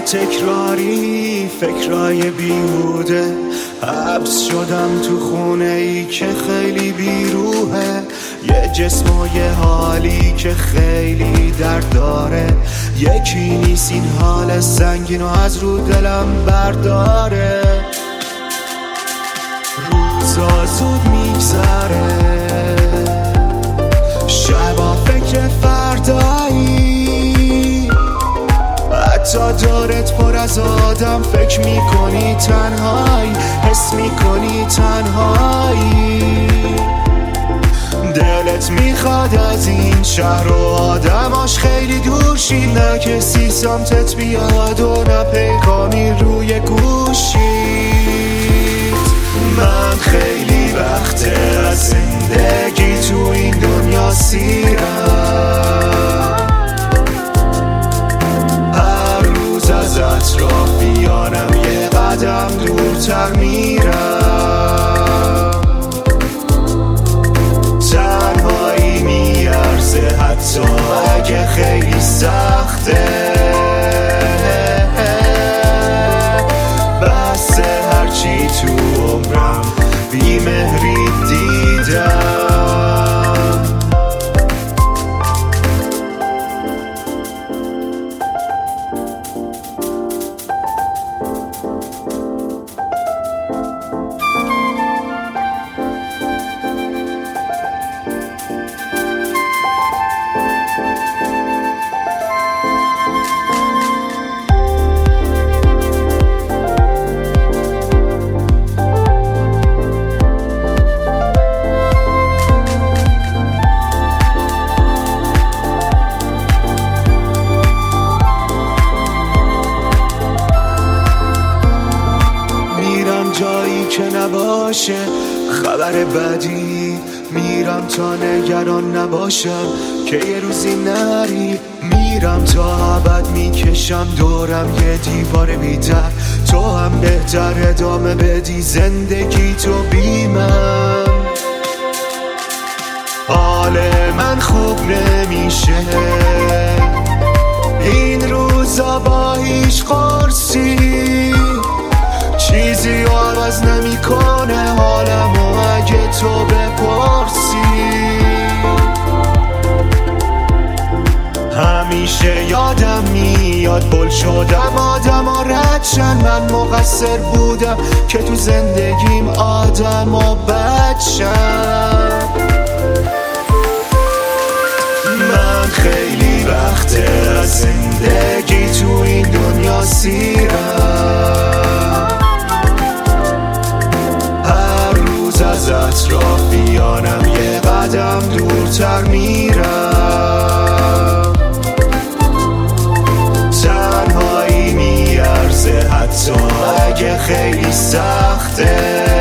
تکراری فکرای بیهوده، حبس شدم تو خونه ای که خیلی بیروحه، یه جسم و یه حالی که خیلی درد داره، یکی نیست این حال سنگین و از رو دلم برداره. روزا زود میگذره، شبا فکر فردایی، حتی دارت پر از آدم فکر میکنی تنهایی، حس میکنی تنهایی. دلت میخواد از این شهر و آدماش خیلی دور شی، نه کسی سمتت بیاد و نه پیغامی روی گوشی. من خیلی وقته از زندگی تو این دنیا سیرم، هر روز از اطرافیانم یه قدم دورتر میرم، تنهایی میارزه حتی اگه خیلی سخته، بس هرچی تو عمرم بیمهری دیدم. جایی که نباشه خبر بدی، میرم تا نگران نباشم که یه روزی نری، میرم تا ابد میکشم دورم یه دیوار بی‌در، تو هم بهتر ادامه بدی زندگی تو بی من. حال من خوب نمیشه این روزا با هیچ قرصی، چیزی عوض نمیکنه حالمو اگه تو بپرسی. همیشه یادم میاد بل شدم آدما ردشن، من مقصر بودم که تو زندگیم آدما بدشن. من خیلی وقته از زندگی تو این دنیا سیرم، از اطرافیانم یه قدم دورتر میرم، تنهایی میارزه حتی اگه خیلی سخته،